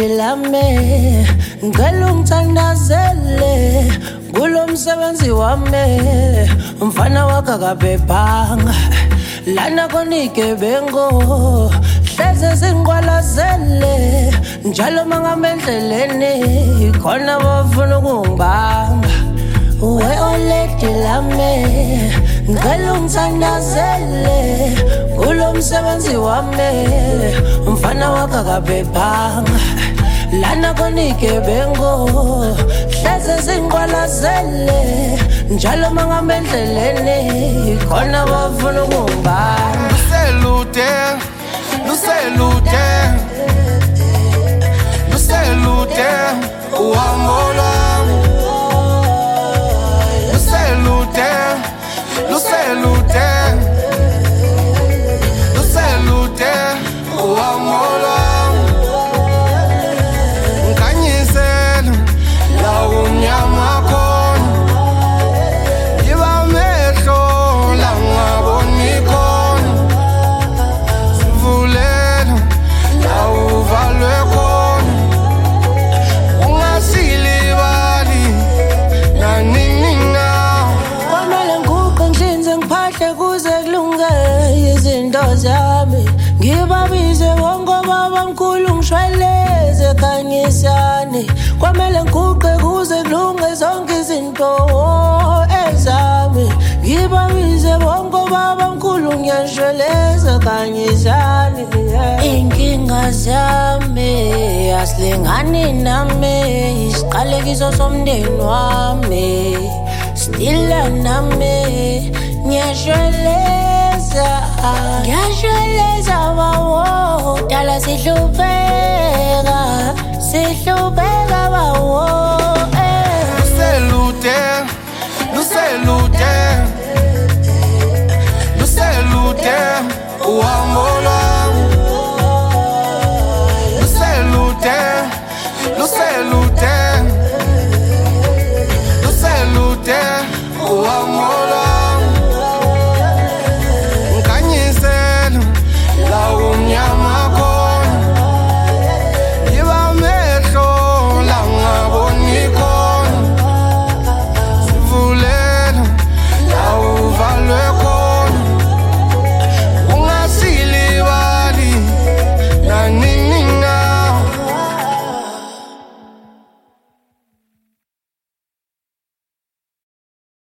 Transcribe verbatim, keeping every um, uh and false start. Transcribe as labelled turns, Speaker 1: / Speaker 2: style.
Speaker 1: lady lami ngicela ungithandazele kulo msebenzi wami umfana wakho akabhebhanga lana konigebengo hleze sinqwalazele njalo mangamendleleni khona bafuna ukungibanga we oledi lami ngicela ungithandazele kulo msebenzi wami umfana wakho akabhebhanga lana konigebengo hleze sinqwalazele njalo mangamendleleni khona bafuna ukungibanga
Speaker 2: Luselute, luselute, luselute, uhambo lwami. Luselute, luselute, luselute, uhambo lwami. Ngikanyisela la umnyama khona, yiba amehlo la ngaboni khona. Sivulela la uvalwe khona, ungasilibali nanini na.
Speaker 1: Kwamele nguqe ngihlinze ngiphahle kuze kulunge izinto zami ngibabize bonke babamkhulu ngishweleze khanyisane kwamele nguqe kuze kulunge zonke izinto ezami ngibabize bonke babamkhulu ngiyashweleza khanyisane inkinga zami asilingani nami isiqalekiso somndeni wami stila nami ngiyashweleza ngiyashweleza bawo dala sihlupeka sihlupeka bawo
Speaker 2: Luselute, luselute,